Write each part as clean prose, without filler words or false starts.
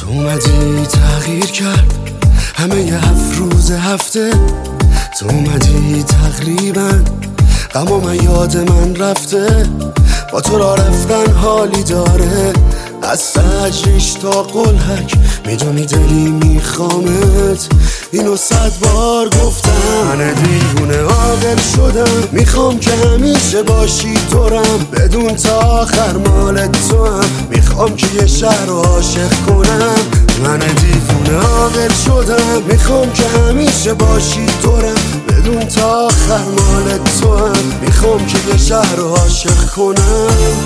تو اومدی تغییر کرد همه ی 7 روز هفته، تو اومدی تقریبا غم من یاد من رفته، با تو را رفتن حالی داره از سجریش تا قلهک، میدونی دلی میخوامت، اینو 100 بار گفتم. من دیوونه عاقل شدم، میخوام که همیشه باشی دورم، بدون تا آخر مال تو هم، میخوام که یه شهر رو عاشق کنم. من دیوونه عاقل شدم، میخوام که همیشه باشی دورم، بدون تا آخر مال تو هم، میخوام که یه شهر رو عاشق کنم.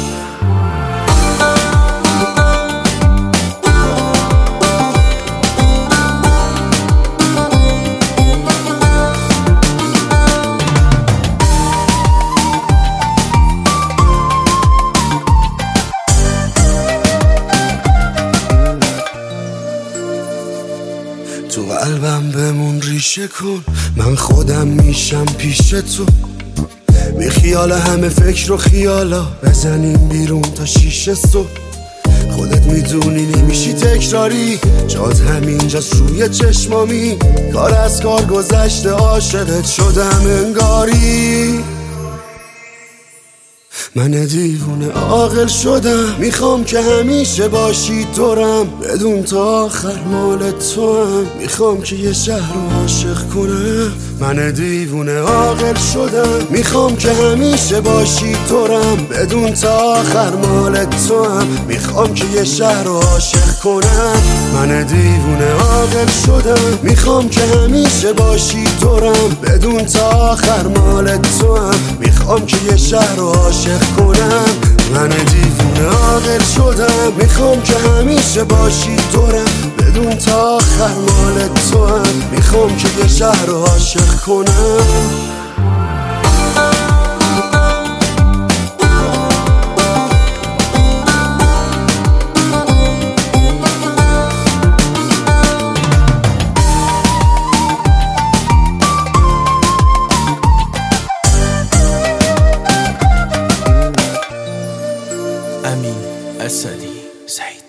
تو قلبم بمون ریشه کن، من خودم میشم پیش تو، بی خیال همه فکر و خیالا بزنیم بیرون تا 6 صبح. خودت میدونی نمیشی تکراری، جات همینجاست روی چشمامی، کار از کار گذشته عاشقت شدم انگاری. من دیوونه عاقل شدم، میخوام که همیشه باشی دورم، بدون تا آخر مال تو هم، میخوام که یه شهر رو عاشق کنم. من دیوونه عاقل شدم، میخوام که همیشه باشی دورم، بدون تا آخر مال تو هم، میخوام که یه شهر رو عاشق کنم. من دیوونه عاقل شدم، میخوام که همیشه باشی دورم، بدون تا آخر مال تو هم، میخوام که یه شهر رو عاشق کنم. من دیوونه عاقل شدم، میخوام که همیشه باشی دورم، بدون تا آخر مال تو هم، میخوام که یه شهر رو عاشق کنم. امین اسدی سعید.